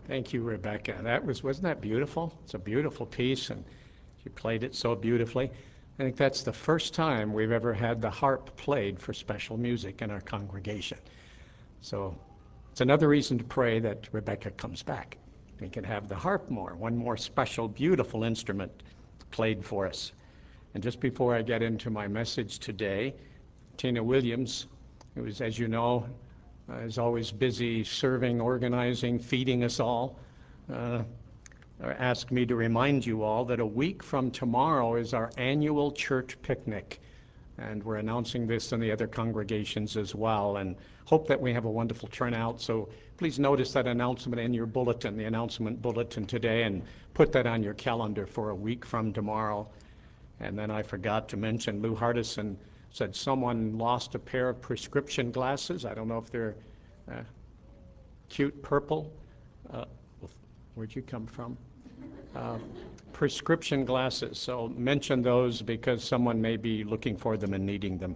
Thank you, Rebecca. Wasn't that beautiful? It's a beautiful piece, and she played it so beautifully. I think that's the first time we've ever had the harp played for special music in our congregation. So it's another reason to pray that Rebecca comes back. We can have the harp more, one more special, beautiful instrument played for us. And just before I get into my message today, Tina Williams, who is, as you know, is always busy serving, organizing, feeding us all, asked me to remind you all that a week from tomorrow is our annual church picnic. And we're announcing this in the other congregations as well, and hope that we have a wonderful turnout. So please notice that announcement in your bulletin, the announcement bulletin today, and put that on your calendar for a week from tomorrow. And then I forgot to mention, Lou Hardison said someone lost a pair of prescription glasses. I don't know if they're cute purple. Where'd you come from? Prescription glasses. So mention those because someone may be looking for them and needing them.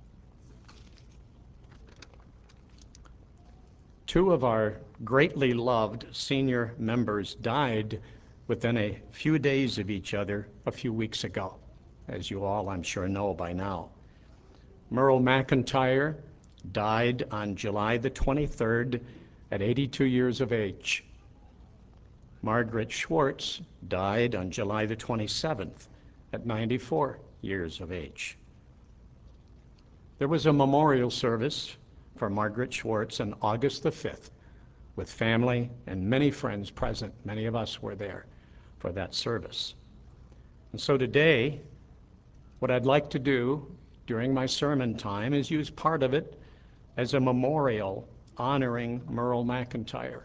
Two of our greatly loved senior members died within a few days of each other a few weeks ago, as you all, I'm sure, know by now. Merle McIntyre died on July the 23rd at 82 years of age. Margaret Schwartz died on July the 27th at 94 years of age. There was a memorial service for Margaret Schwartz on August the 5th with family and many friends present. Many of us were there for that service. And so today, what I'd like to do during my sermon time is use part of it as a memorial honoring Merle McIntyre.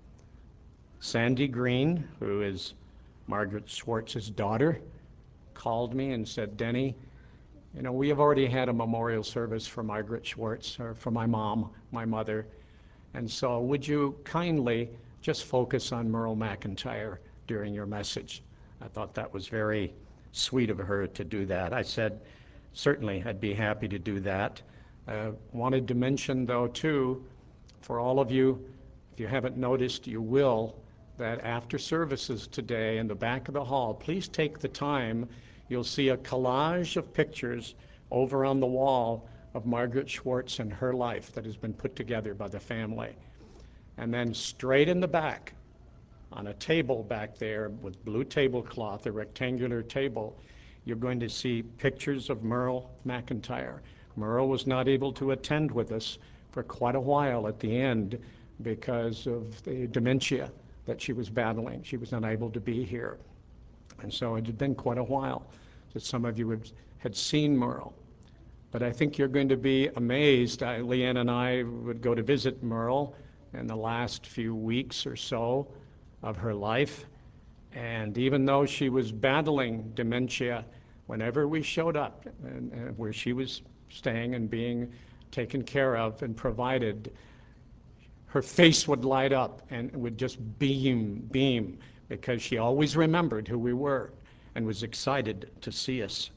Sandy Green, who is Margaret Schwartz's daughter, called me and said, Denny, you know, we have already had a memorial service for Margaret Schwartz, or for my mom, my mother, and so would you kindly just focus on Merle McIntyre during your message? I thought that was very sweet of her to do that. I said, certainly, I'd be happy to do that. Wanted to mention, though, too, for all of you, if you haven't noticed, you will, that after services today in the back of the hall, please take the time. You'll see a collage of pictures over on the wall of Margaret Schwartz and her life that has been put together by the family. And then straight in the back, on a table back there with blue tablecloth, a rectangular table, you're going to see pictures of Merle McIntyre. Merle was not able to attend with us for quite a while at the end because of the dementia that she was battling. She was unable to be here. And so it had been quite a while that some of you had seen Merle. But I think you're going to be amazed. Leanne and I would go to visit Merle in the last few weeks or so of her life. And even though she was battling dementia, whenever we showed up and where she was staying and being taken care of and provided, her face would light up and would just beam, because she always remembered who we were and was excited to see us.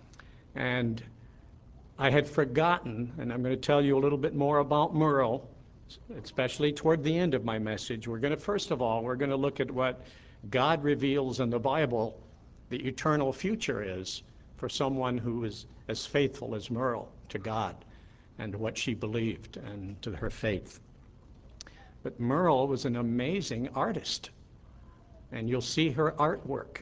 And I had forgotten, and I'm going to tell you a little bit more about Merle, especially toward the end of my message. First of all, we're going to look at what God reveals in the Bible the eternal future is for someone who is as faithful as Merle to God and what she believed and to her faith. But Merle was an amazing artist, and you'll see her artwork.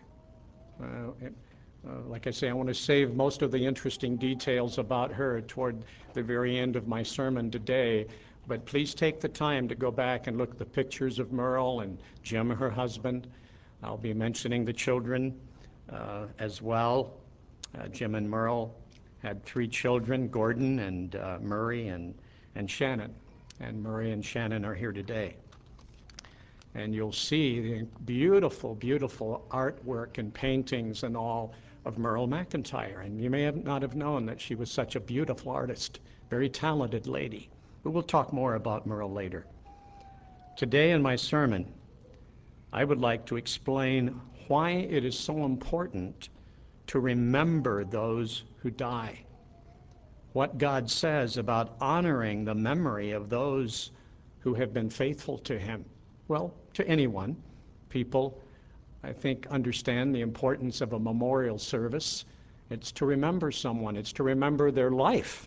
Like I say, I want to save most of the interesting details about her toward the very end of my sermon today, but please take the time to go back and look at the pictures of Merle and Jim, her husband. I'll be mentioning the children as well. Jim and Merle had 3 children, Gordon and Murray and Shannon. And Murray and Shannon are here today. And you'll see the beautiful, beautiful artwork and paintings and all of Merle McIntyre. And you may not have known that she was such a beautiful artist, very talented lady. But we'll talk more about Merle later. Today in my sermon, I would like to explain why it is so important to remember those who die. What God says about honoring the memory of those who have been faithful to him well, to anyone. People, I think, understand the importance of a memorial service. It's to remember someone. It's to remember their life,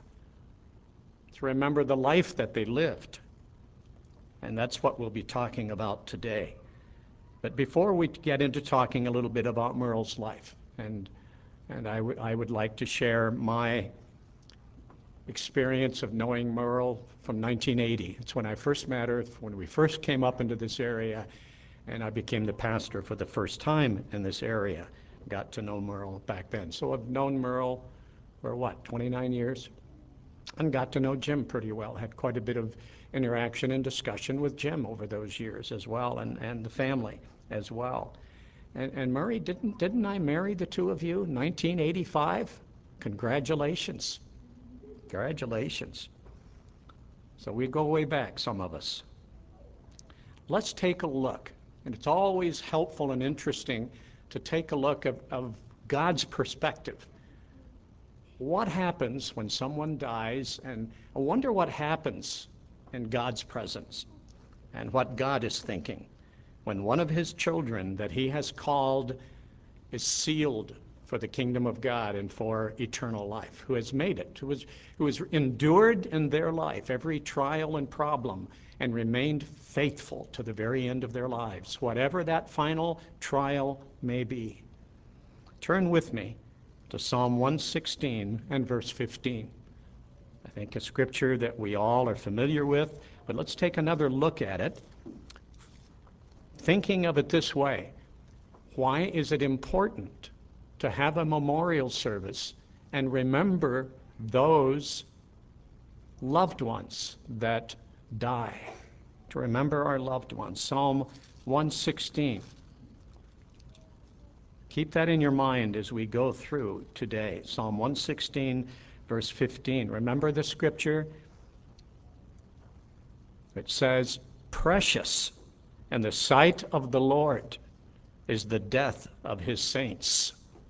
to remember the life that they lived. And that's what we'll be talking about today. But before we get into talking a little bit about Merle's life, and I would like to share my experience of knowing Merle from 1980. It's when I first met her, when we first came up into this area, and I became the pastor for the first time in this area. Got to know Merle back then. So I've known Merle for 29 years? And got to know Jim pretty well. Had quite a bit of interaction and discussion with Jim over those years as well, and the family as well. And Murray, didn't I marry the two of you 1985? Congratulations. Congratulations. So we go way back, some of us. Let's take a look. And it's always helpful and interesting to take a look of God's perspective. What happens when someone dies? And I wonder what happens in God's presence and what God is thinking when one of his children that he has called is sealed for the kingdom of God and for eternal life, who has made it, who has endured in their life every trial and problem and remained faithful to the very end of their lives, whatever that final trial may be. Turn with me to Psalm 116 and verse 15. I think a scripture that we all are familiar with, but let's take another look at it, thinking of it this way. Why is it important to have a memorial service and remember those loved ones that die? To remember our loved ones. Psalm 116. Keep that in your mind as we go through today. Psalm 116, verse 15. Remember the scripture? It says, "Precious in the sight of the Lord is the death of his saints."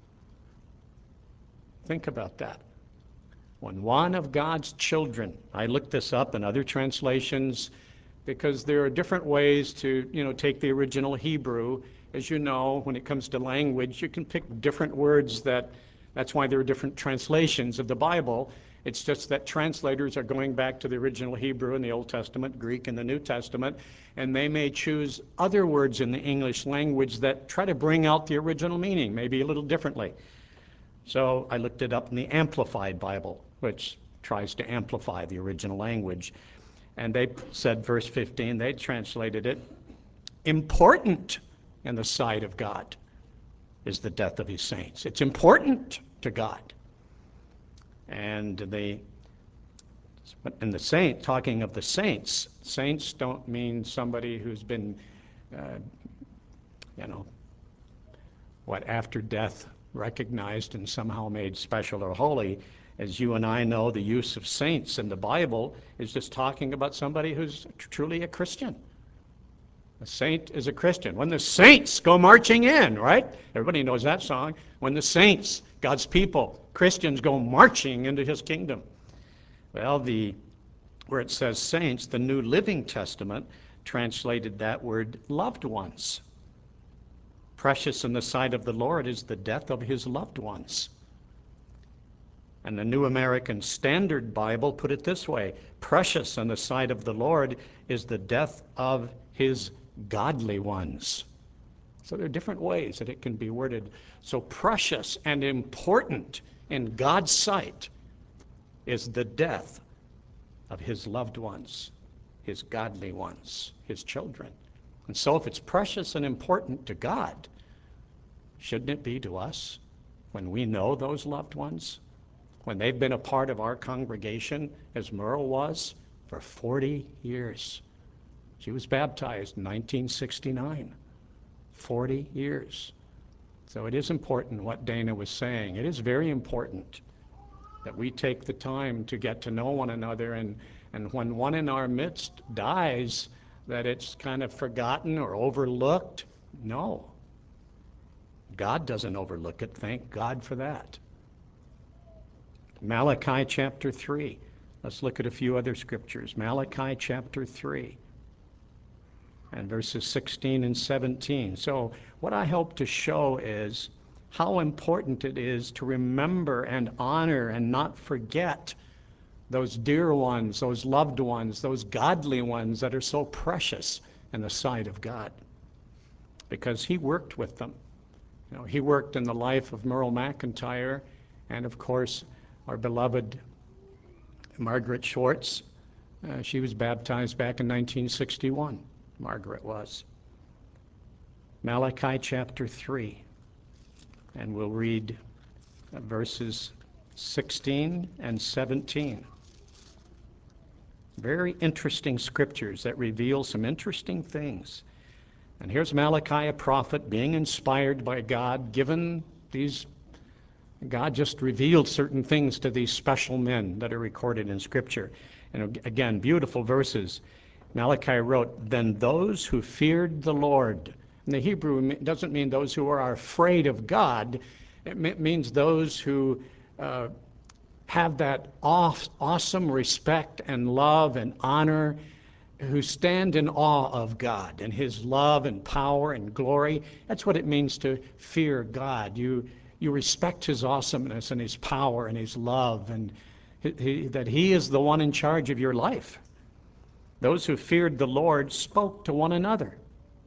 Think about that. When one of God's children, I looked this up in other translations because there are different ways to, take the original Hebrew. As you know, when it comes to language, you can pick different words that's why there are different translations of the Bible. It's just that translators are going back to the original Hebrew in the Old Testament, Greek in the New Testament, and they may choose other words in the English language that try to bring out the original meaning, maybe a little differently. So I looked it up in the Amplified Bible, which tries to amplify the original language. And they said, verse 15, they translated it, "Important in the sight of God is the death of his saints." It's important to God. And the saint, talking of the saints don't mean somebody who's been, after death recognized and somehow made special or holy. As you and I know, the use of saints in the Bible is just talking about somebody who's truly a Christian. A saint is a Christian. When the saints go marching in, right? Everybody knows that song. When the saints, God's people, Christians, go marching into his kingdom. Well, where it says saints, the New Living Testament translated that word loved ones. Precious in the sight of the Lord is the death of his loved ones. And the New American Standard Bible put it this way: precious in the sight of the Lord is the death of his godly ones. So there are different ways that it can be worded. So precious and important in God's sight is the death of his loved ones, his godly ones, his children. And so if it's precious and important to God, shouldn't it be to us when we know those loved ones? When they've been a part of our congregation, as Merle was, for 40 years. She was baptized in 1969. 40 years. So it is important what Dana was saying. It is very important that we take the time to get to know one another, and when one in our midst dies, that it's kind of forgotten or overlooked. No. God doesn't overlook it. Thank God for that. Malachi chapter 3. Let's look at a few other scriptures. Malachi chapter 3. and verses 16 and 17. So what I hope to show is how important it is to remember and honor and not forget those dear ones, those loved ones, those godly ones that are so precious in the sight of God. Because he worked with them. You know, he worked in the life of Merle McIntyre and, of course, our beloved Margaret Schwartz. She was baptized back in 1961. Margaret was. Malachi chapter 3. And we'll read verses 16 and 17. Very interesting scriptures that reveal some interesting things. And here's Malachi, a prophet, being inspired by God, God just revealed certain things to these special men that are recorded in Scripture. And again, beautiful verses. Malachi wrote, "Then those who feared the Lord." And the Hebrew doesn't mean those who are afraid of God. It means those who have that awesome respect and love and honor, who stand in awe of God and his love and power and glory. That's what it means to fear God. You respect his awesomeness and his power and his love, and that he is the one in charge of your life. Those who feared the Lord spoke to one another,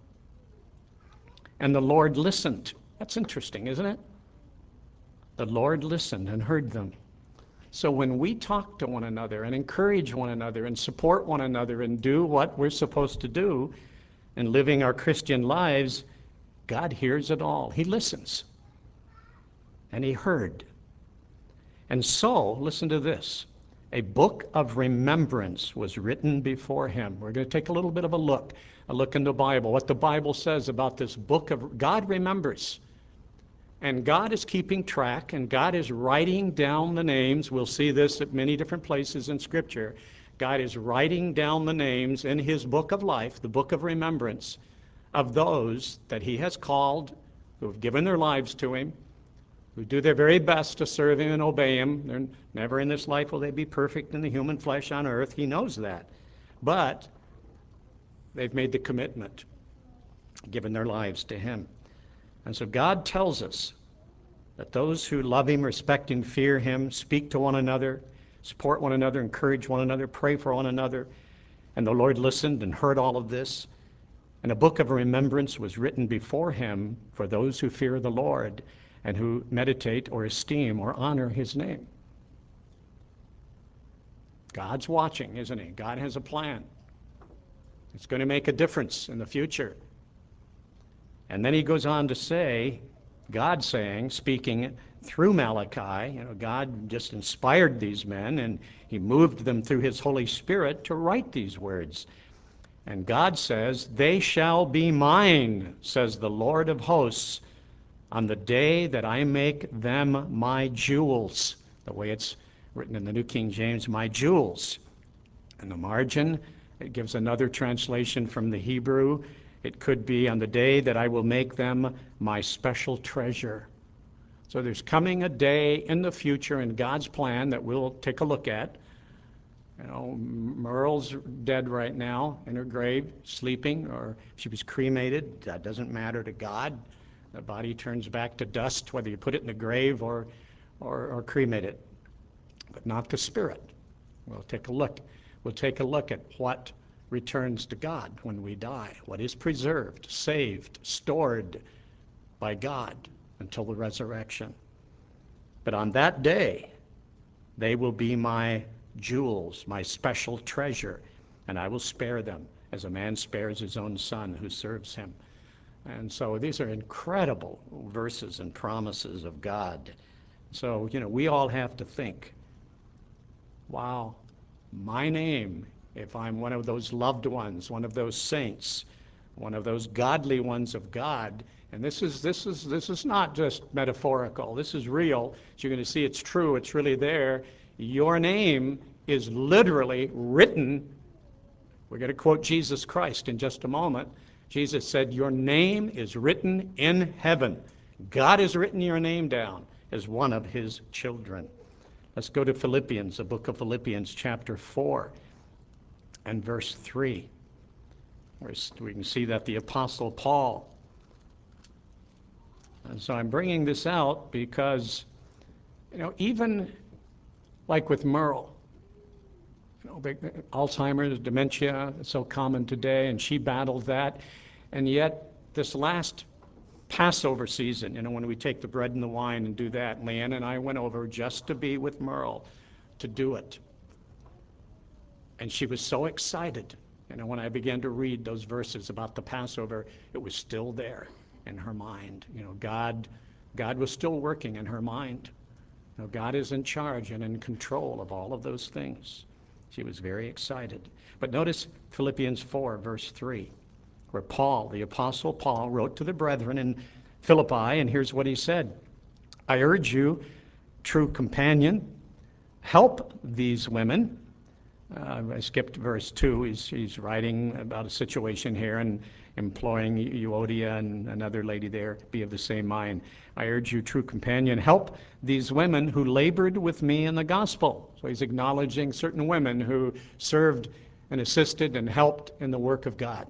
and the Lord listened. That's interesting, isn't it? The Lord listened and heard them. So when we talk to one another and encourage one another and support one another and do what we're supposed to do in living our Christian lives, God hears it all. He listens. And he heard. And so, listen to this. A book of remembrance was written before him. We're going to take a little bit of a look in the Bible, what the Bible says about this book of God remembers. And God is keeping track, and God is writing down the names. We'll see this at many different places in Scripture. God is writing down the names in his book of life, the book of remembrance, of those that he has called, who have given their lives to him, who do their very best to serve him and obey him. They're never in this life will they be perfect in the human flesh on earth. He knows that. But they've made the commitment, given their lives to him. And so God tells us that those who love him, respect him, fear him, speak to one another, support one another, encourage one another, pray for one another. And the Lord listened and heard all of this. And a book of remembrance was written before him for those who fear the Lord and who meditate or esteem or honor his name. God's watching, isn't he? God has a plan. It's going to make a difference in the future. And then he goes on to say, God saying, speaking through Malachi, God just inspired these men and he moved them through his Holy Spirit to write these words. And God says, "They shall be mine, says the Lord of hosts, on the day that I make them my jewels." The way it's written in the New King James, my jewels. In the margin, it gives another translation from the Hebrew. It could be on the day that I will make them my special treasure. So there's coming a day in the future in God's plan that we'll take a look at. Merle's dead right now in her grave, sleeping, or she was cremated. That doesn't matter to God. The body turns back to dust, whether you put it in the grave or cremate it, but not the spirit. We'll take a look. We'll take a look at what returns to God when we die, what is preserved, saved, stored by God until the resurrection. But on that day, they will be my jewels, my special treasure, and I will spare them as a man spares his own son who serves him. And so these are incredible verses and promises of God. So, we all have to think, wow, my name, if I'm one of those loved ones, one of those saints, one of those godly ones of God, and this is not just metaphorical, this is real. So you're going to see it's true, it's really there. Your name is literally written. We're going to quote Jesus Christ in just a moment. Jesus said, "Your name is written in heaven." God has written your name down as one of his children. Let's go to Philippians, the book of Philippians, chapter 4 and verse 3. We can see that the Apostle Paul. And so I'm bringing this out because, even like with Merle, Alzheimer's, dementia, it's so common today, and she battled that. And yet, this last Passover season, when we take the bread and the wine and do that, Leanne and I went over just to be with Merle, to do it. And she was so excited. When I began to read those verses about the Passover, it was still there in her mind. God was still working in her mind. God is in charge and in control of all of those things. She was very excited. But notice Philippians 4, verse 3, where Paul, the Apostle Paul, wrote to the brethren in Philippi, and here's what he said: I urge you, true companion, help these women. I skipped verse 2. He's writing about a situation here and imploring Euodia and another lady there, be of the same mind. I urge you, true companion, help these women who labored with me in the gospel. So he's acknowledging certain women who served and assisted and helped in the work of God.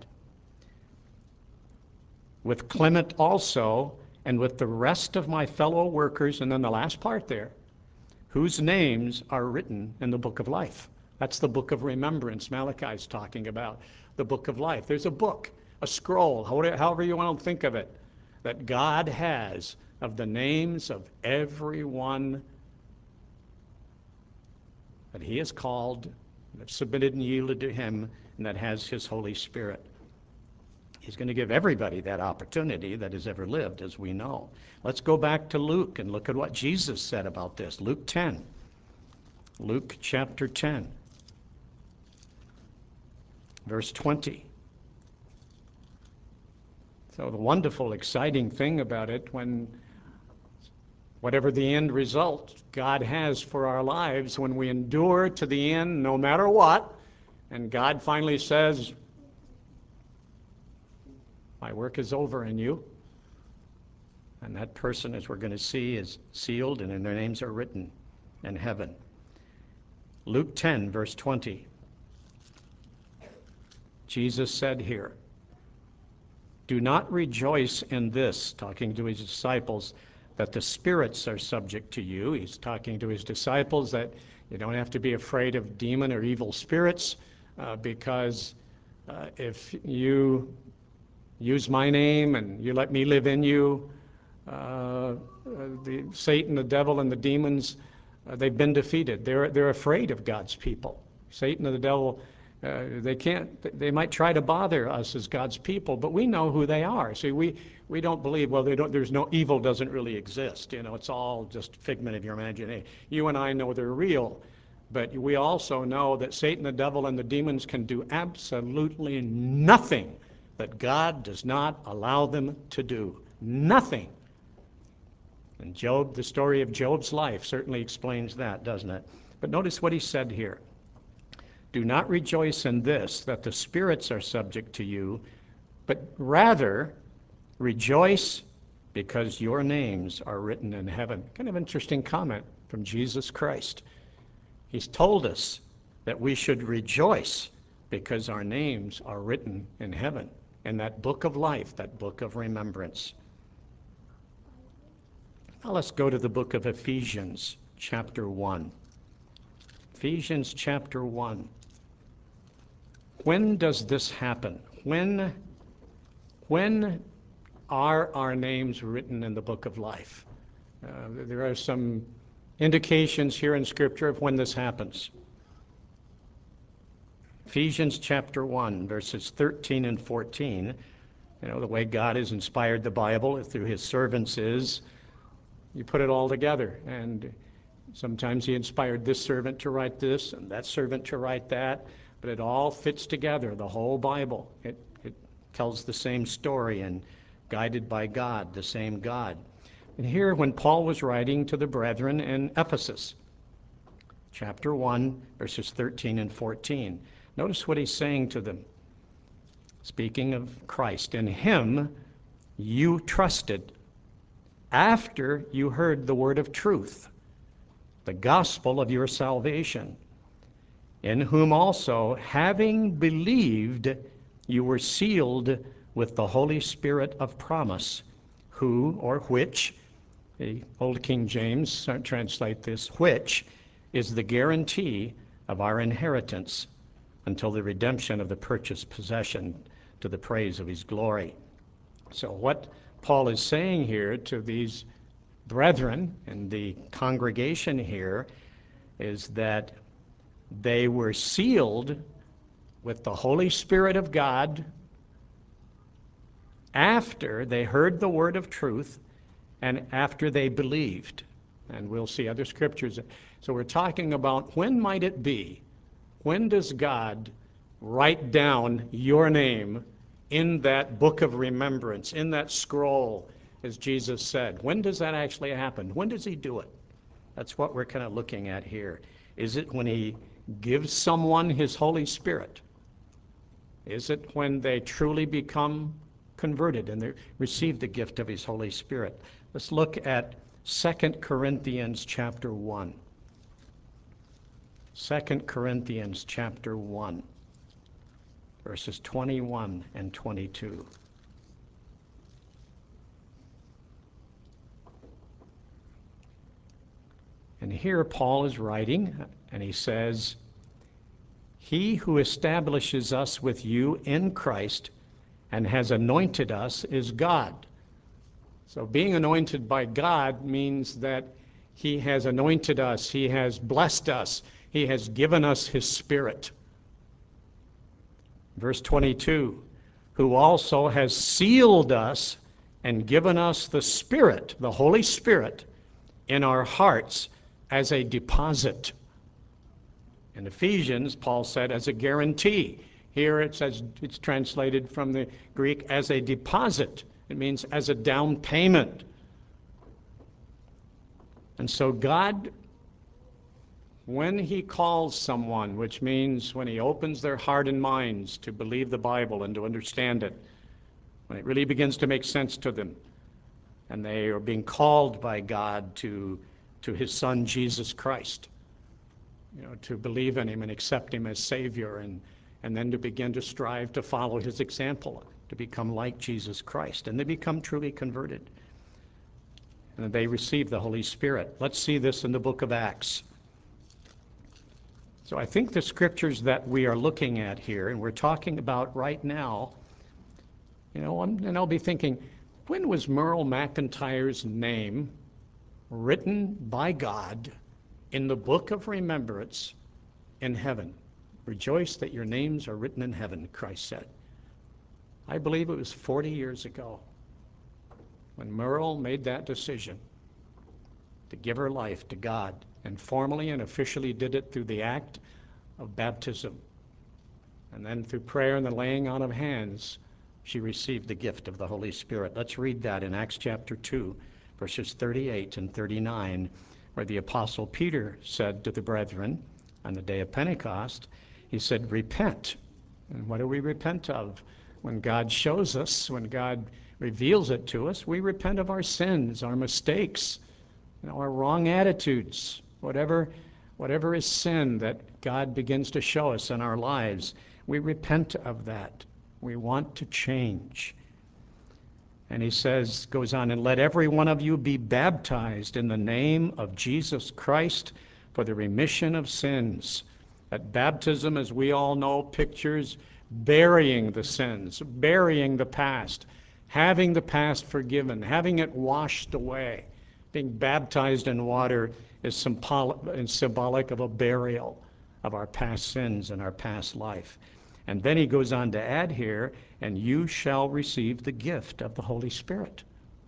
With Clement also, and with the rest of my fellow workers, and then the last part there, whose names are written in the book of life. That's the book of remembrance Malachi's talking about, the book of life. There's a book, a scroll, however you want to think of it, that God has of the names of everyone that he has called, that submitted and yielded to him, and that has his Holy Spirit. He's going to give everybody that opportunity that has ever lived, as we know. Let's go back to Luke and look at what Jesus said about this. Luke 10. Luke chapter 10. Verse 20. So the wonderful, exciting thing about it, when whatever the end result God has for our lives, when we endure to the end, no matter what, and God finally says, my work is over in you, and that person, as we're going to see, is sealed and their names are written in heaven. Luke 10, verse 20. Jesus said here, do not rejoice in this, talking to his disciples, that the spirits are subject to you. He's talking to his disciples that you don't have to be afraid of demon or evil spirits, because if you use my name and you let me live in you, Satan, the devil, and the demons, they've been defeated. They're afraid of God's people. Satan and the devil, they might try to bother us as God's people, but we know who they are. See, we don't believe, there's no evil, doesn't really exist. It's all just figment of your imagination. You and I know they're real, but we also know that Satan, the devil, and the demons can do absolutely nothing that God does not allow them to do. Nothing. And Job, the story of Job's life certainly explains that, doesn't it? But notice what he said here. Do not rejoice in this, that the spirits are subject to you, but rather rejoice because your names are written in heaven. Kind of interesting comment from Jesus Christ. He's told us that we should rejoice because our names are written in heaven, in that book of life, that book of remembrance. Now let's go to the book of Ephesians, chapter 1. Ephesians chapter 1. When does this happen? When are our names written in the book of life? There are some indications here in Scripture of when this happens. Ephesians chapter 1, verses 13 and 14. The way God has inspired the Bible through his servants is you put it all together. And sometimes he inspired this servant to write this and that servant to write that, but it all fits together, the whole Bible. It tells the same story and guided by God, the same God. And here, when Paul was writing to the brethren in Ephesus, chapter 1, verses 13 and 14, notice what he's saying to them. Speaking of Christ, in him you trusted after you heard the word of truth, the gospel of your salvation, in whom also, having believed, you were sealed with the Holy Spirit of promise, who or which, the Old King James translate this, which is the guarantee of our inheritance until the redemption of the purchased possession to the praise of his glory. So what Paul is saying here to these brethren in the congregation here is that they were sealed with the Holy Spirit of God after they heard the word of truth and after they believed. And we'll see other scriptures. So we're talking about when might it be? When does God write down your name in that book of remembrance, in that scroll, as Jesus said? When does that actually happen? When does he do it? That's what we're kind of looking at here. Is it when he gives someone his Holy Spirit? Is it when they truly become converted and they receive the gift of his Holy Spirit? Let's look at 2 Corinthians chapter 1. 2 Corinthians chapter 1, verses 21 and 22. And here Paul is writing, and he says, "He who establishes us with you in Christ and has anointed us is God." So being anointed by God means that he has anointed us, he has blessed us, he has given us his Spirit. Verse 22, who also has sealed us and given us the Spirit, the Holy Spirit, in our hearts as a deposit. In Ephesians, Paul said as a guarantee. Here it says, it's translated from the Greek as a deposit. It means as a down payment. And so God, when he calls someone, which means when he opens their heart and minds to believe the Bible and to understand it, when it really begins to make sense to them, and they are being called by God to his Son, Jesus Christ, to believe in him and accept him as Savior, and then to begin to strive to follow his example, to become like Jesus Christ. And they become truly converted. And they receive the Holy Spirit. Let's see this in the book of Acts. So I think the scriptures that we are looking at here, and we're talking about right now, and I'll be thinking, when was Merle McIntyre's name written by God in the book of remembrance in heaven? Rejoice that your names are written in heaven, Christ said. I believe it was 40 years ago when Merle made that decision to give her life to God, and formally and officially did it through the act of baptism. And then through prayer and the laying on of hands, she received the gift of the Holy Spirit. Let's read that in Acts chapter 2, verses 38 and 39, where the Apostle Peter said to the brethren on the day of Pentecost, he said, repent. And what do we repent of? When God shows us, when God reveals it to us, we repent of our sins, our mistakes, our wrong attitudes, whatever is sin that God begins to show us in our lives. We repent of that. We want to change. And he says, goes on, and let every one of you be baptized in the name of Jesus Christ for the remission of sins. That baptism, as we all know, pictures burying the sins, burying the past, having the past forgiven, having it washed away. Being baptized in water is symbolic of a burial of our past sins and our past life. And then he goes on to add here, and you shall receive the gift of the Holy Spirit.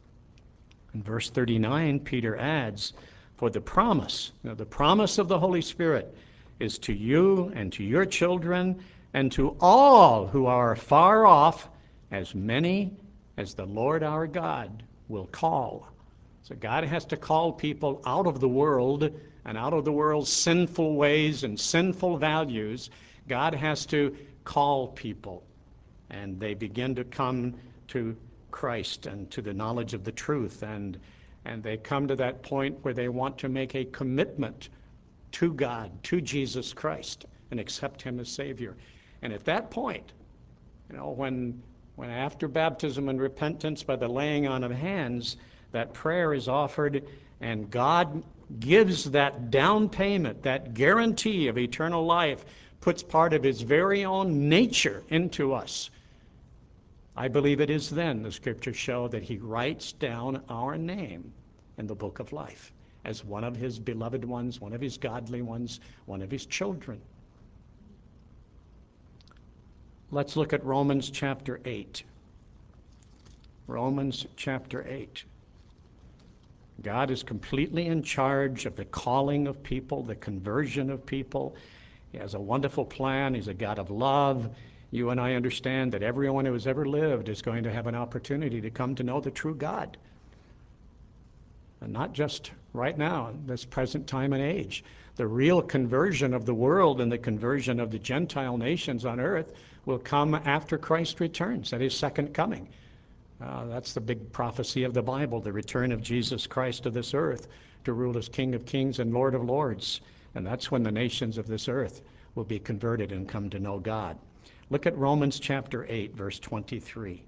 In verse 39, Peter adds, for the promise, the promise of the Holy Spirit is to you and to your children and to all who are far off, as many as the Lord our God will call. So God has to call people out of the world and out of the world's sinful ways and sinful values. God has to call people, and they begin to come to Christ and to the knowledge of the truth, and they come to that point where they want to make a commitment to God, to Jesus Christ, and accept him as Savior. And at that point, When after baptism and repentance by the laying on of hands, that prayer is offered, and God gives that down payment, that guarantee of eternal life, puts part of his very own nature into us. I believe it is then, the scriptures show, that he writes down our name in the book of life as one of his beloved ones, one of his godly ones, one of his children. Let's look at Romans chapter 8. Romans chapter 8. God is completely in charge of the calling of people, the conversion of people. He has a wonderful plan. He's a God of love. You and I understand that everyone who has ever lived is going to have an opportunity to come to know the true God. And not just right now, in this present time and age. The real conversion of the world and the conversion of the Gentile nations on earth will come after Christ returns, at his second coming. That's the big prophecy of the Bible, the return of Jesus Christ to this earth to rule as King of Kings and Lord of Lords. And that's when the nations of this earth will be converted and come to know God. Look at Romans chapter 8, verse 23.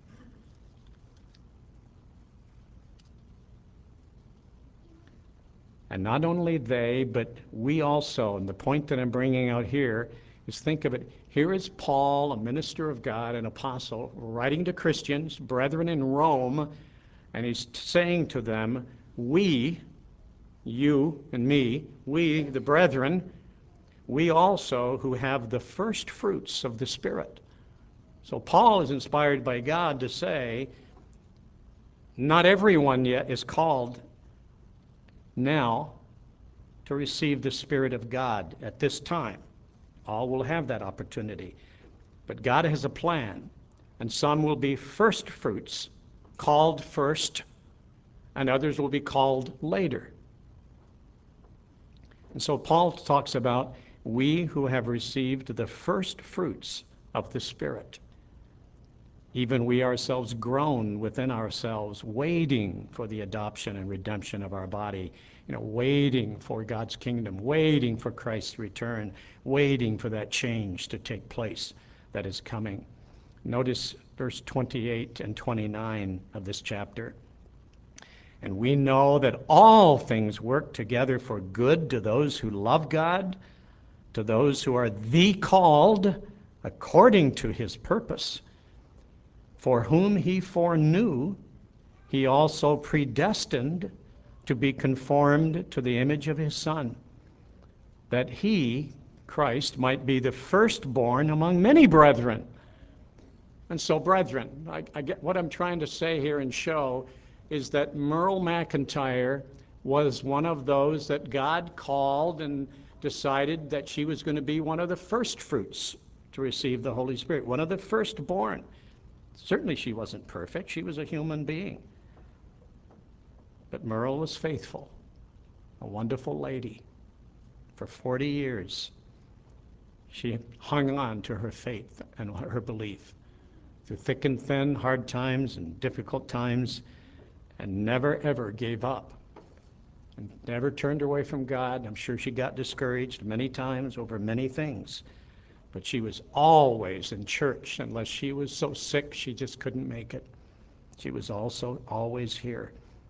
And not only they, but we also, and the point that I'm bringing out here is, think of it, here is Paul, a minister of God, an apostle, writing to Christians, brethren in Rome, and he's saying to them, we, you and me, we, the brethren, we also who have the first fruits of the Spirit. So Paul is inspired by God to say, not everyone yet is called now to receive the Spirit of God at this time. All will have that opportunity. But God has a plan, and some will be first fruits, called first, and others will be called later. And so Paul talks about we who have received the first fruits of the Spirit. Even we ourselves groan within ourselves, waiting for the adoption and redemption of our body, waiting for God's kingdom, waiting for Christ's return, waiting for that change to take place that is coming. Notice verse 28 and 29 of this chapter. And we know that all things work together for good to those who love God, to those who are the called according to his purpose. For whom he foreknew, he also predestined to be conformed to the image of his Son, that he, Christ, might be the firstborn among many brethren. And so, brethren, I get what I'm trying to say here and show is that Merle McIntyre was one of those that God called and decided that she was going to be one of the first fruits to receive the Holy Spirit, one of the firstborn. Certainly she wasn't perfect. She was a human being. But Merle was faithful, a wonderful lady. For 40 years, she hung on to her faith and her belief through thick and thin, hard times and difficult times, and never, ever gave up. And never turned away from God. I'm sure she got discouraged many times over many things. But she was always in church. Unless she was so sick she just couldn't make it, she was also always here.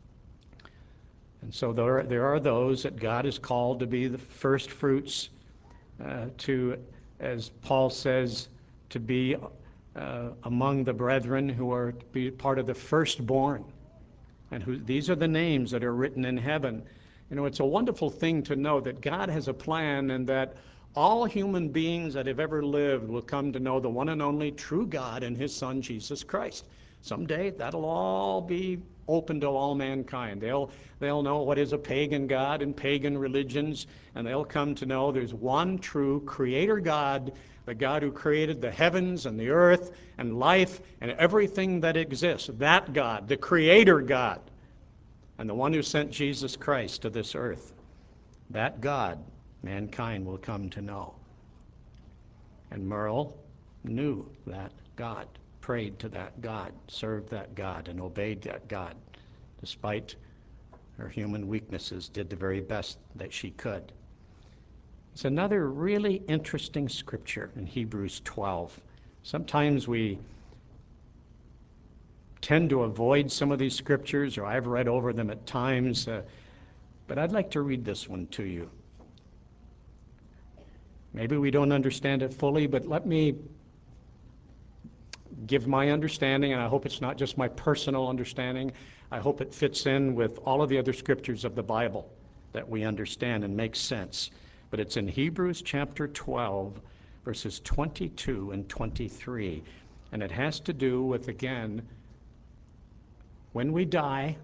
And so there are those that God has called to be the first fruits, to, as Paul says, to be among the brethren who are to be part of the firstborn. And these are the names that are written in heaven. It's a wonderful thing to know that God has a plan, and that all human beings that have ever lived will come to know the one and only true God and his Son, Jesus Christ. Someday that'll all be open to all mankind. They'll know what is a pagan God and pagan religions, and they'll come to know there's one true creator God, the God who created the heavens and the earth and life and everything that exists. That God, the creator God, and the one who sent Jesus Christ to this earth. That God, mankind will come to know. And Merle knew that God, prayed to that God, served that God, and obeyed that God. Despite her human weaknesses, did the very best that she could. It's another really interesting scripture in Hebrews 12. Sometimes we tend to avoid some of these scriptures, or I've read over them at times, but I'd like to read this one to you. Maybe we don't understand it fully, but let me give my understanding, and I hope it's not just my personal understanding. I hope it fits in with all of the other scriptures of the Bible that we understand and makes sense. But it's in Hebrews chapter 12, verses 22 and 23. And it has to do with, again, when we die.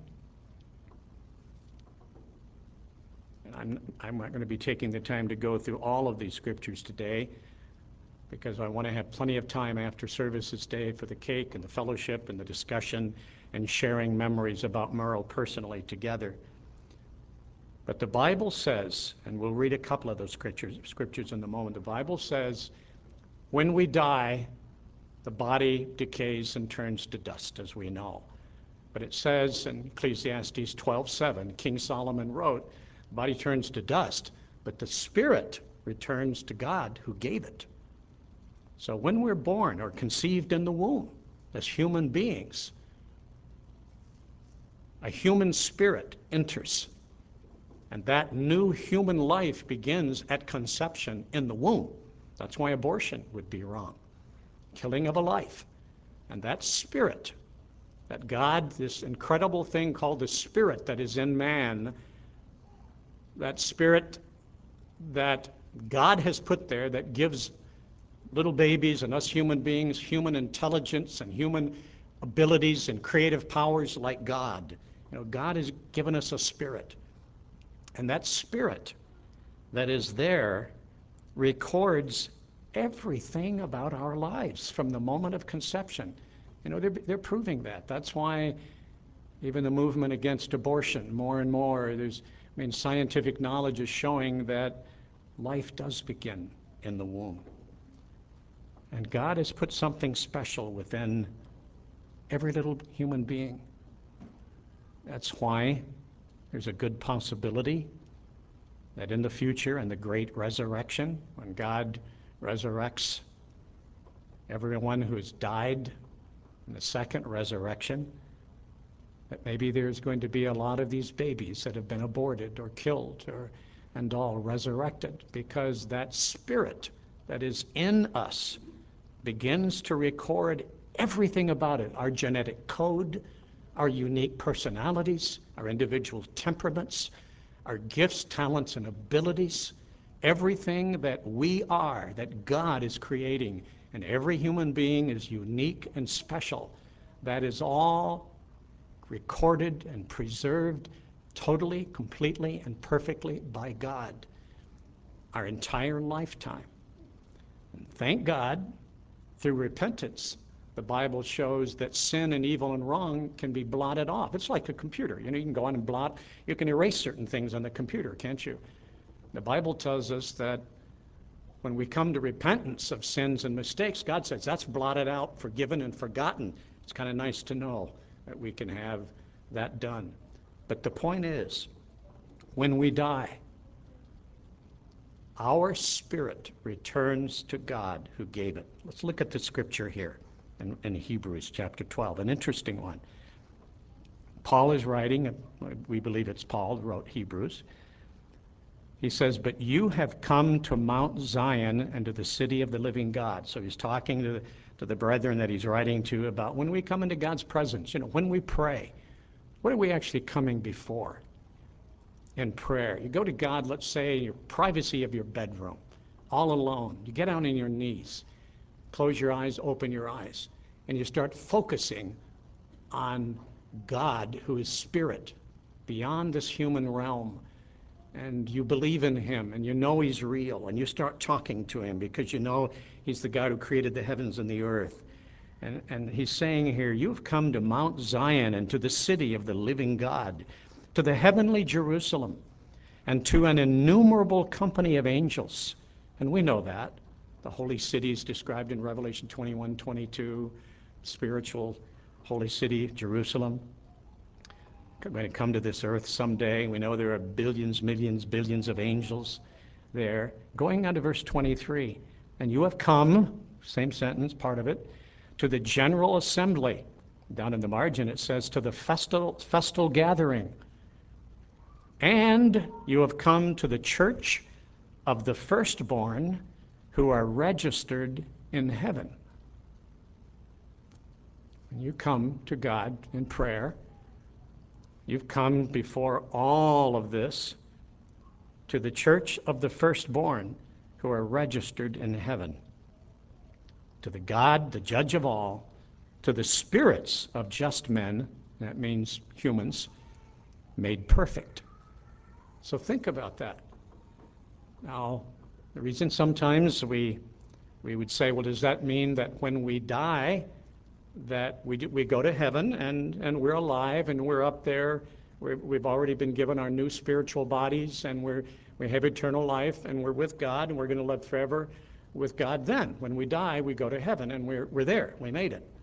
And I'm not going to be taking the time to go through all of these scriptures today, because I want to have plenty of time after services day for the cake and the fellowship and the discussion and sharing memories about Merle personally together. But the Bible says, and we'll read a couple of those scriptures in a moment, the Bible says, when we die, the body decays and turns to dust, as we know. But it says in Ecclesiastes 12:7, King Solomon wrote, the body turns to dust, but the spirit returns to God who gave it. So when we're born or conceived in the womb as human beings, a human spirit enters. And that new human life begins at conception in the womb. That's why abortion would be wrong. Killing of a life. And that spirit, that God, this incredible thing called the spirit that is in man, that spirit that God has put there that gives little babies and us human beings human intelligence and human abilities and creative powers like God. You know, God has given us a spirit. And that spirit that is there records everything about our lives from the moment of conception. You know, they're proving that. That's why even the movement against abortion, more and more, scientific knowledge is showing that life does begin in the womb. And God has put something special within every little human being. That's why there's a good possibility that in the future, in the great resurrection, when God resurrects everyone who has died in the second resurrection, that maybe there's going to be a lot of these babies that have been aborted or killed and all resurrected, because that spirit that is in us begins to record everything about it, our genetic code, our unique personalities, our individual temperaments, our gifts, talents, and abilities, everything that we are, that God is creating, and every human being is unique and special. That is all recorded and preserved totally, completely, and perfectly by God our entire lifetime. And thank God, through repentance, the Bible shows that sin and evil and wrong can be blotted off. It's like a computer. You know, you can go on and you can erase certain things on the computer, can't you? The Bible tells us that when we come to repentance of sins and mistakes, God says that's blotted out, forgiven, and forgotten. It's kind of nice to know that we can have that done. But the point is, when we die, our spirit returns to God who gave it. Let's look at the scripture here in Hebrews chapter 12, an interesting one. Paul is writing, we believe it's Paul who wrote Hebrews. He says, but you have come to Mount Zion and to the city of the living God. So he's talking to the brethren that he's writing to about when we come into God's presence, when we pray, what are we actually coming before in prayer? You go to God, let's say, in your privacy of your bedroom, all alone. You get down on your knees, close your eyes, open your eyes, and you start focusing on God, who is spirit, beyond this human realm. And you believe in him, and you know he's real, and you start talking to him because you know he's the God who created the heavens and the earth. And he's saying here, you've come to Mount Zion and to the city of the living God, to the heavenly Jerusalem, and to an innumerable company of angels. And we know that. The holy city is described in Revelation 21:22, spiritual holy city, Jerusalem. Going to come to this earth someday. We know there are billions, millions, billions of angels there. Going on to verse 23, and you have come same sentence, part of it, to the general assembly. Down in the margin it says to the festal gathering. And you have come to the church of the firstborn who are registered in heaven. When you come to God in prayer, you've come before all of this to the church of the firstborn who are registered in heaven. To the God, the judge of all, to the spirits of just men, that means humans, made perfect. So think about that. Now, the reason sometimes we would say, well, does that mean that when we die, that we go to heaven and we're alive and we're up there, we've already been given our new spiritual bodies and we have eternal life and we're with God and we're going to live forever with God then. When we die, we go to heaven and we're there. We made it.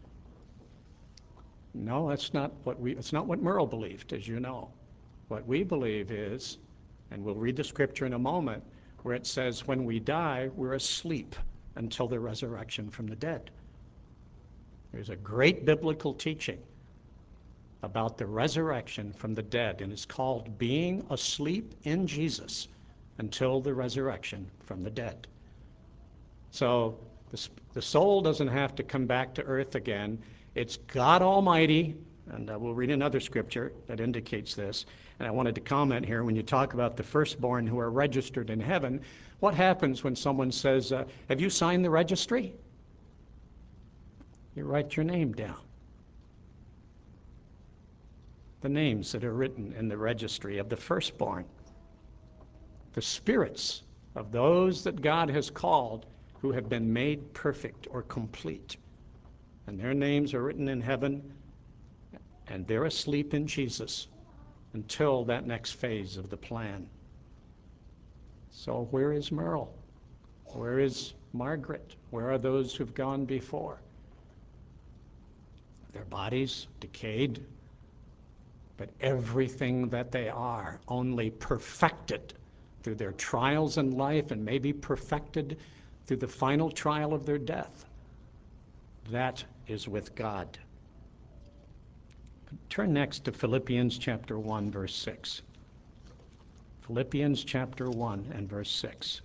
No, it's not what Merle believed, as you know. What we believe is, and we'll read the scripture in a moment, where it says when we die, we're asleep until the resurrection from the dead. There's a great biblical teaching about the resurrection from the dead, and it's called being asleep in Jesus until the resurrection from the dead. So the soul doesn't have to come back to earth again. It's God Almighty, and we'll read another scripture that indicates this. And I wanted to comment here, when you talk about the firstborn who are registered in heaven, what happens when someone says, have you signed the registry? You write your name down. The names that are written in the registry of the firstborn. The spirits of those that God has called who have been made perfect or complete. And their names are written in heaven, and they're asleep in Jesus until that next phase of the plan. So where is Merle? Where is Margaret? Where are those who've gone before? Their bodies decayed, but everything that they are only perfected through their trials in life and maybe perfected through the final trial of their death. That is with God. Turn next to Philippians chapter 1, verse 6. Philippians chapter 1 and verse 6.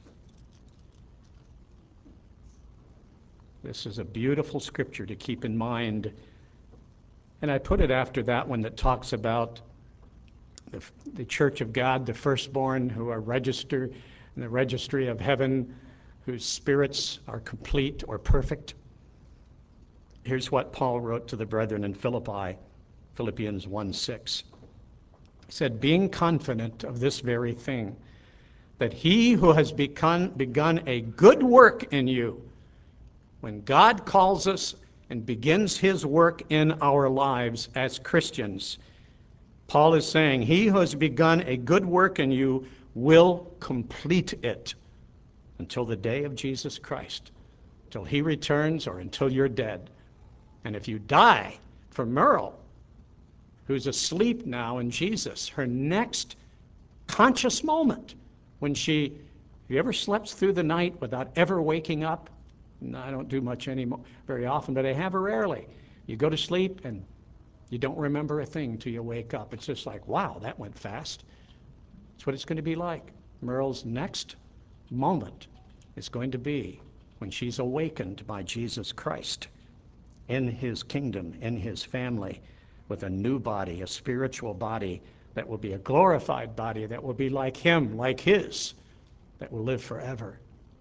This is a beautiful scripture to keep in mind. And I put it after that one that talks about the church of God, the firstborn who are registered in the registry of heaven, whose spirits are complete or perfect. Here's what Paul wrote to the brethren in Philippi, Philippians 1:6. He said, being confident of this very thing, that he who has begun a good work in you, when God calls us and begins his work in our lives as Christians, Paul is saying, he who has begun a good work in you will complete it until the day of Jesus Christ, till he returns or until you're dead. And if you die, for Merle, who's asleep now in Jesus, her next conscious moment, when have you ever slept through the night without ever waking up? No, I don't do much anymore, very often, but I have rarely. You go to sleep and you don't remember a thing till you wake up. It's just like, wow, that went fast. That's what it's going to be like. Merle's next moment is going to be when she's awakened by Jesus Christ in his kingdom, in his family, with a new body, a spiritual body that will be a glorified body, that will be like him, like his, that will live forever.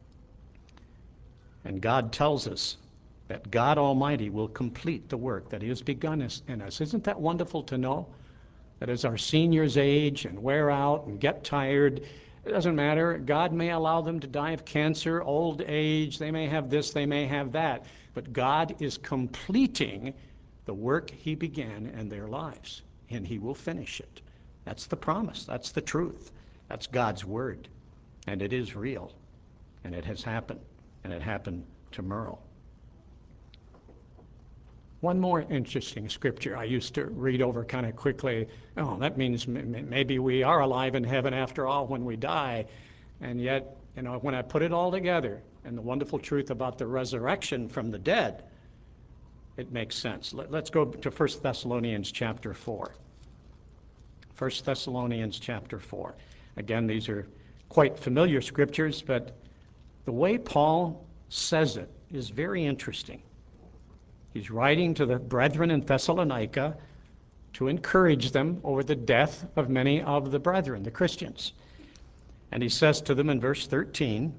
And God tells us that God Almighty will complete the work that he has begun in us. Isn't that wonderful to know? That as our seniors age and wear out and get tired, it doesn't matter. God may allow them to die of cancer, old age, they may have this, they may have that. But God is completing the work he began in their lives, and he will finish it. That's the promise. That's the truth. That's God's word. And it is real. And it has happened. And it happened to Merle. One more interesting scripture I used to read over kind of quickly. Oh, that means maybe we are alive in heaven after all when we die. And yet, when I put it all together, and the wonderful truth about the resurrection from the dead, it makes sense. Let's go to 1 Thessalonians chapter 4. 1 Thessalonians chapter 4. Again, these are quite familiar scriptures, but the way Paul says it is very interesting. He's writing to the brethren in Thessalonica to encourage them over the death of many of the brethren, the Christians. And he says to them in verse 13,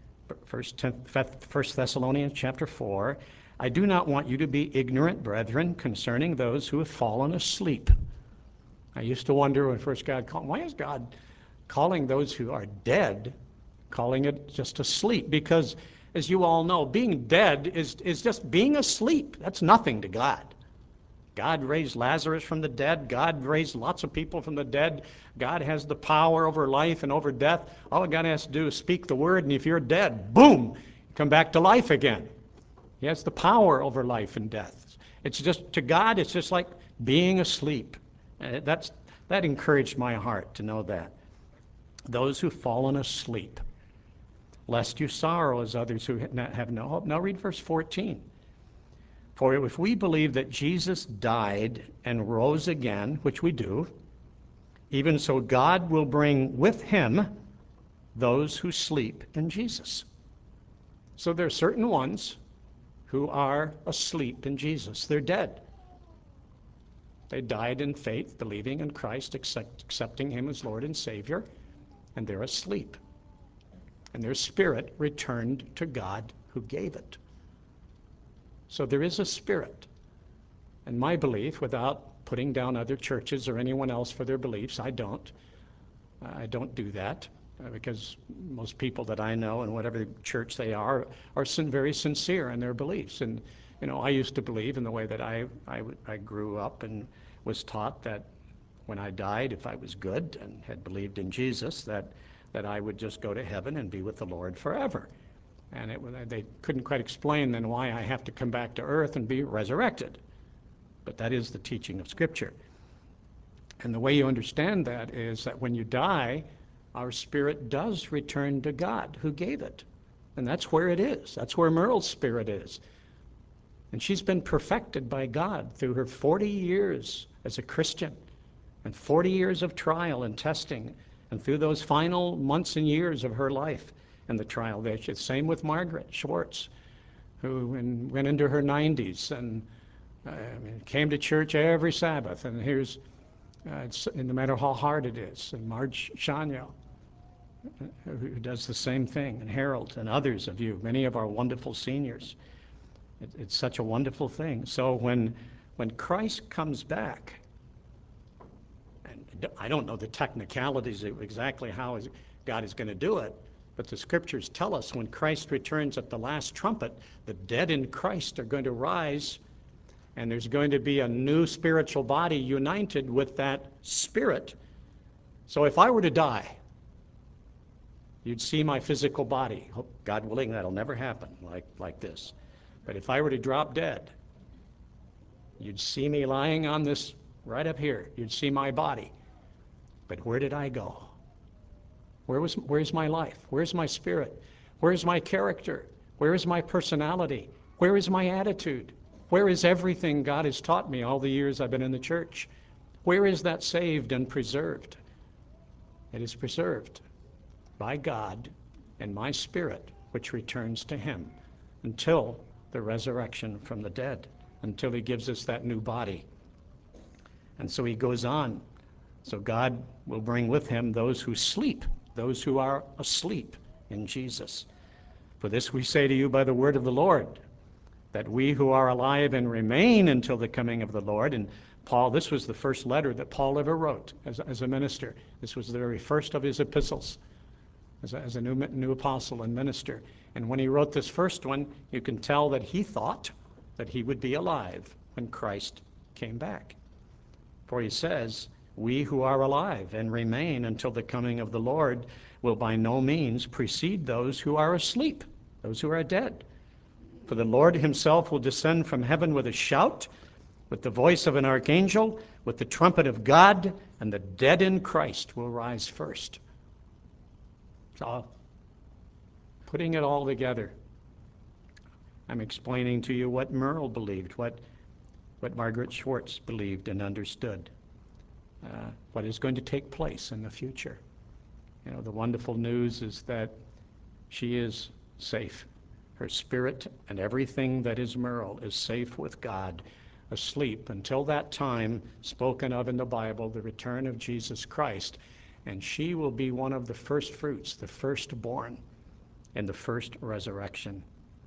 1 Thessalonians chapter 4, I do not want you to be ignorant, brethren, concerning those who have fallen asleep. I used to wonder when first God called, why is God calling those who are dead, calling it just asleep? Because, as you all know, being dead is just being asleep. That's nothing to God. God raised Lazarus from the dead. God raised lots of people from the dead. God has the power over life and over death. All God has to do is speak the word, and if you're dead, boom, you come back to life again. He has the power over life and death. It's just, to God, it's just like being asleep. That encouraged my heart to know that. Those who've fallen asleep, lest you sorrow as others who have no hope. Now read verse 14. For if we believe that Jesus died and rose again, which we do, even so God will bring with him those who sleep in Jesus. So there are certain ones who are asleep in Jesus. They're dead. They died in faith, believing in Christ, accepting him as Lord and Savior, and they're asleep. And their spirit returned to God who gave it. So there is a spirit. And my belief, without putting down other churches or anyone else for their beliefs, I don't do that, because most people that I know, in whatever church they are very sincere in their beliefs. And I used to believe, in the way that I grew up and was taught, that when I died, if I was good and had believed in Jesus, that I would just go to heaven and be with the Lord forever. And they couldn't quite explain then why I have to come back to earth and be resurrected. But that is the teaching of Scripture. And the way you understand that is that when you die, our spirit does return to God who gave it. And that's where it is. That's where Merle's spirit is. And she's been perfected by God through her 40 years as a Christian, and 40 years of trial and testing, and through those final months and years of her life and the trial there. Same with Margaret Schwartz, who went into her 90s and came to church every Sabbath. And here's, no matter how hard it is. And Marge Shania, who does the same thing, and Harold and others of you, many of our wonderful seniors. It's such a wonderful thing. So when Christ comes back, and I don't know the technicalities of exactly how God is going to do it, but the scriptures tell us when Christ returns at the last trumpet, the dead in Christ are going to rise, and there's going to be a new spiritual body united with that spirit. So if I were to die, you'd see my physical body. God willing, that'll never happen like this. But if I were to drop dead, you'd see me lying on this right up here. You'd see my body. But where did I go? Where's my life? Where's my spirit? Where's my character? Where is my personality? Where is my attitude? Where is everything God has taught me all the years I've been in the church? Where is that saved and preserved? It is preserved by God and my spirit, which returns to him until the resurrection from the dead, until he gives us that new body. And so he goes on. So God will bring with him those who sleep, those who are asleep in Jesus. For this we say to you by the word of the Lord, that we who are alive and remain until the coming of the Lord. And Paul, this was the first letter that Paul ever wrote as a minister. This was the very first of his epistles as a new apostle and minister. And when he wrote this first one, you can tell that he thought that he would be alive when Christ came back. For he says, we who are alive and remain until the coming of the Lord will by no means precede those who are asleep, those who are dead. For the Lord himself will descend from heaven with a shout, with the voice of an archangel, with the trumpet of God, and the dead in Christ will rise first. So putting it all together. I'm explaining to you what Merle believed, what Margaret Schwartz believed and understood, what is going to take place in the future. You know, the wonderful news is that she is safe. Her spirit and everything that is Merle is safe with God, asleep until that time spoken of in the Bible, the return of Jesus Christ. And she will be one of the first fruits, the firstborn in the first resurrection.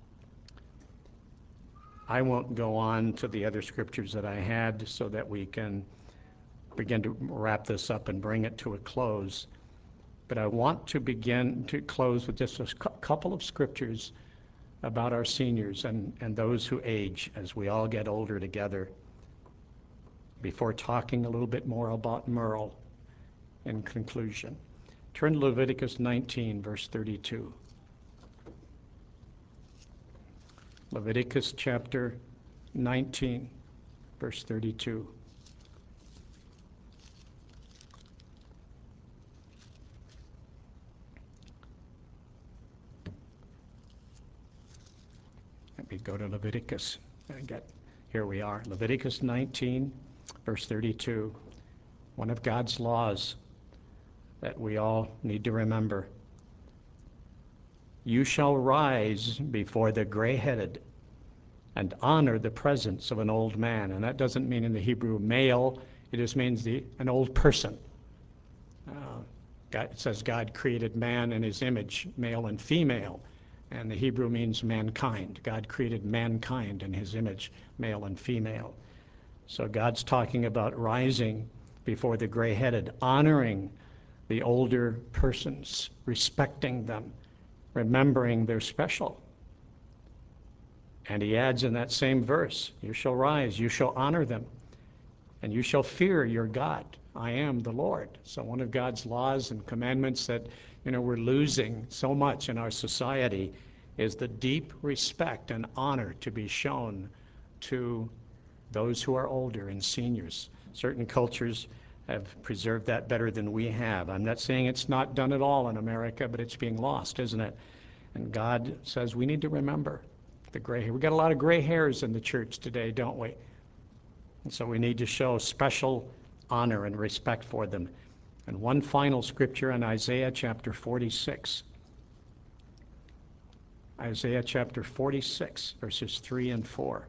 I won't go on to the other scriptures that I had so that we can begin to wrap this up and bring it to a close. But I want to begin to close with just a couple of scriptures about our seniors and those who age as we all get older together, before talking a little bit more about Merle in conclusion. Turn to Leviticus 19, verse 32. Leviticus chapter 19, verse 32. Let me go to Leviticus. Here we are, Leviticus 19, verse 32. One of God's laws that we all need to remember. You shall rise before the gray-headed and honor the presence of an old man. And that doesn't mean in the Hebrew male, it just means an old person. It says God created man in his image, male and female. And the Hebrew means mankind. God created mankind in his image, male and female. So God's talking about rising before the gray-headed, honoring the older persons, respecting them, remembering they're special. And he adds in that same verse, you shall rise, you shall honor them, and you shall fear your God. I am the Lord. So one of God's laws and commandments that we're losing so much in our society is the deep respect and honor to be shown to those who are older and seniors. Certain cultures have preserved that better than we have. I'm not saying it's not done at all in America, but it's being lost, isn't it? And God says we need to remember the gray hair. We've got a lot of gray hairs in the church today, don't we? And so we need to show special honor and respect for them. And one final scripture in Isaiah chapter 46. Isaiah chapter 46, verses 3 and 4.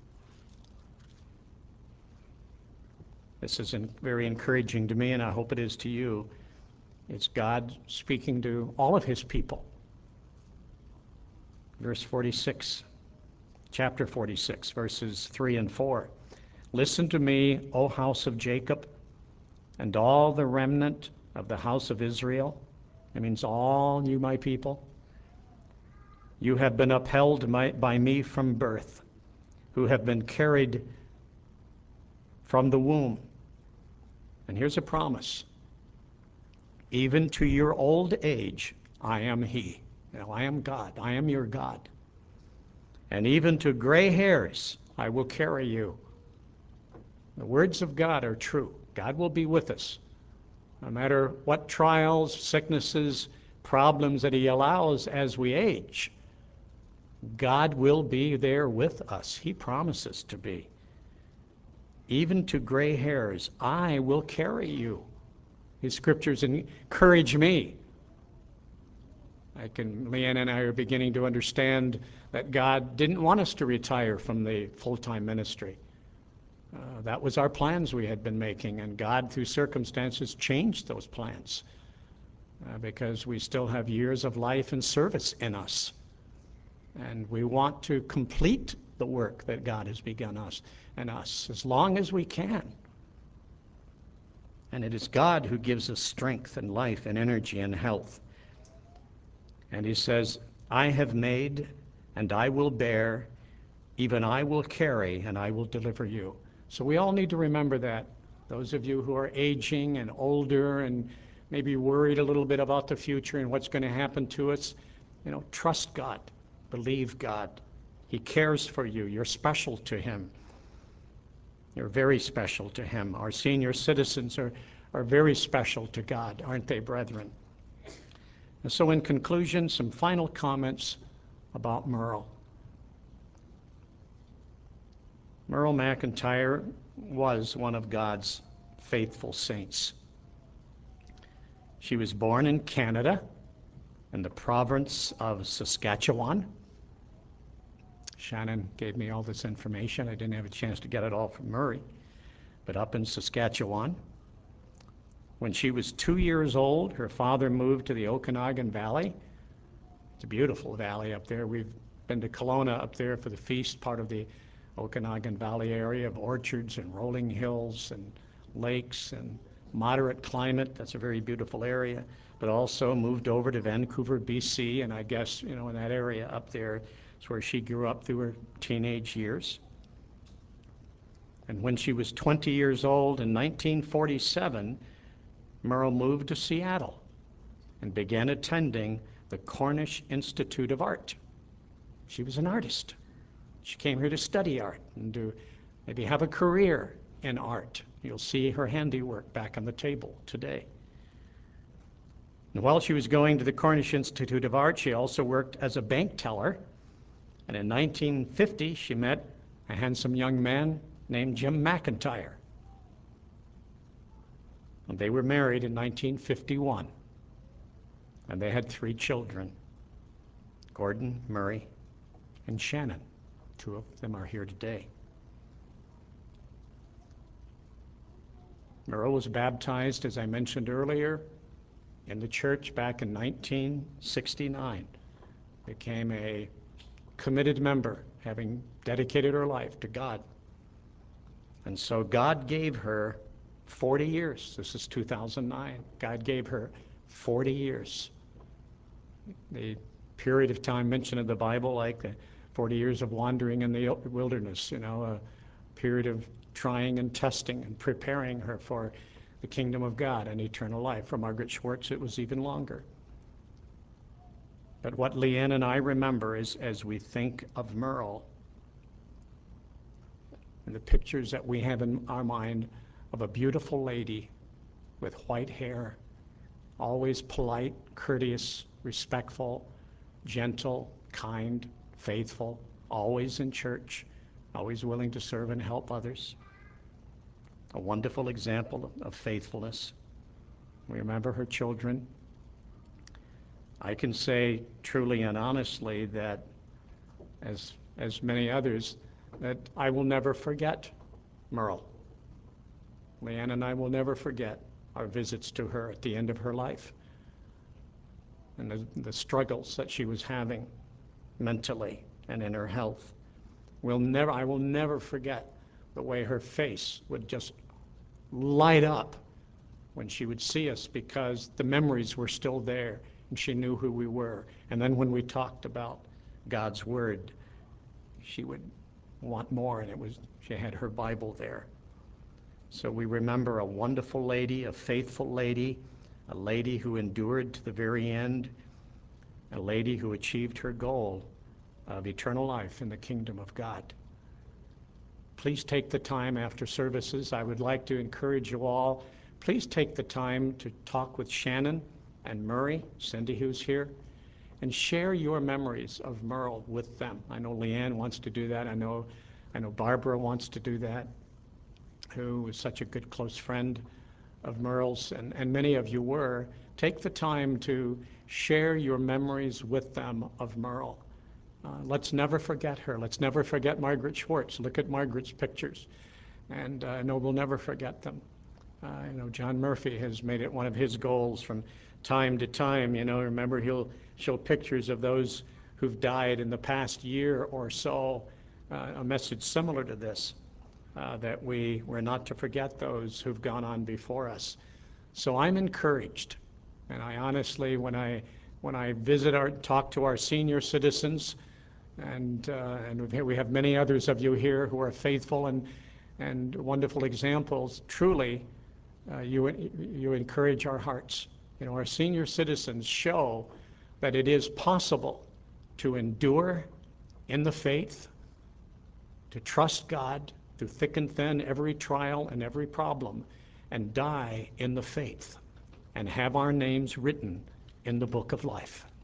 This is very encouraging to me, and I hope it is to you. It's God speaking to all of his people. Verse 46, chapter 46, verses 3 and 4. Listen to me, O house of Jacob, and all the remnant of the house of Israel. It means all you, my people. You have been upheld by me from birth, who have been carried from the womb. And here's a promise. Even to your old age, I am he. I am God. I am your God. And even to gray hairs, I will carry you. The words of God are true. God will be with us. No matter what trials, sicknesses, problems that he allows as we age, God will be there with us. He promises to be. Even to gray hairs, I will carry you. His scriptures encourage me. Leanne and I are beginning to understand that God didn't want us to retire from the full-time ministry. That was our plans we had been making, and God, through circumstances, changed those plans because we still have years of life and service in us. And we want to complete the work that God has begun us as long as we can. And it is God who gives us strength and life and energy and health. And he says, I have made and I will bear, even I will carry and I will deliver you. So we all need to remember that. Those of you who are aging and older and maybe worried a little bit about the future and what's going to happen to us, trust God. Believe God. He cares for you. You're special to him. You're very special to him. Our senior citizens are very special to God, aren't they, brethren? And so in conclusion, some final comments about Merle. Merle McIntyre was one of God's faithful saints. She was born in Canada, in the province of Saskatchewan. Shannon gave me all this information. I didn't have a chance to get it all from Murray, but up in Saskatchewan. When she was 2 years old, her father moved to the Okanagan Valley. It's a beautiful valley up there. We've been to Kelowna up there for the feast, part of the Okanagan Valley area of orchards and rolling hills and lakes and moderate climate. That's a very beautiful area. But also moved over to Vancouver, BC, and I guess, in that area up there is where she grew up through her teenage years. And when she was 20 years old in 1947, Merle moved to Seattle and began attending the Cornish Institute of Art. She was an artist. She came here to study art and to maybe have a career in art. You'll see her handiwork back on the table today. And while she was going to the Cornish Institute of Art, she also worked as a bank teller. And in 1950, she met a handsome young man named Jim McIntyre. And they were married in 1951. And they had 3 children, Gordon, Murray, and Shannon. 2 of them are here today. Merle was baptized, as I mentioned earlier, in the church back in 1969. Became a committed member, having dedicated her life to God. And so God gave her 40 years. This is 2009. God gave her 40 years. The period of time mentioned in the Bible, like the 40 years of wandering in the wilderness, a period of trying and testing and preparing her for the kingdom of God and eternal life. For Margaret Schwartz, it was even longer. But what Leanne and I remember is, as we think of Merle, and the pictures that we have in our mind of a beautiful lady with white hair, always polite, courteous, respectful, gentle, kind, faithful, always in church, always willing to serve and help others. A wonderful example of faithfulness. We remember her children. I can say truly and honestly that, as many others, that I will never forget Merle. Leanne and I will never forget our visits to her at the end of her life and the struggles that she was having mentally and in her health. I will never forget the way her face would just light up when she would see us, because the memories were still there and she knew who we were. And then when we talked about God's Word, she would want more, and she had her Bible there. So we remember a wonderful lady, a faithful lady, a lady who endured to the very end, a lady who achieved her goal of eternal life in the kingdom of God. Please take the time after services. I would like to encourage you all, please take the time to talk with Shannon and Murray, Cindy who's here, and share your memories of Merle with them. I know Leanne wants to do that. I know Barbara wants to do that, who was such a good close friend of Merle's, and many of you were. Take the time to share your memories with them of Merle. Let's never forget her. Let's never forget Margaret Schwartz. Look at Margaret's pictures, and I know we'll never forget them. I know John Murphy has made it one of his goals from time to time. Remember, he'll show pictures of those who've died in the past year or so, a message similar to this, that we're not to forget those who've gone on before us. So I'm encouraged, and I honestly, when I talk to our senior citizens, and we have many others of you here who are faithful and wonderful examples, truly, you encourage our hearts. Our senior citizens show that it is possible to endure in the faith, to trust God through thick and thin, every trial and every problem, and die in the faith, and have our names written in the book of life.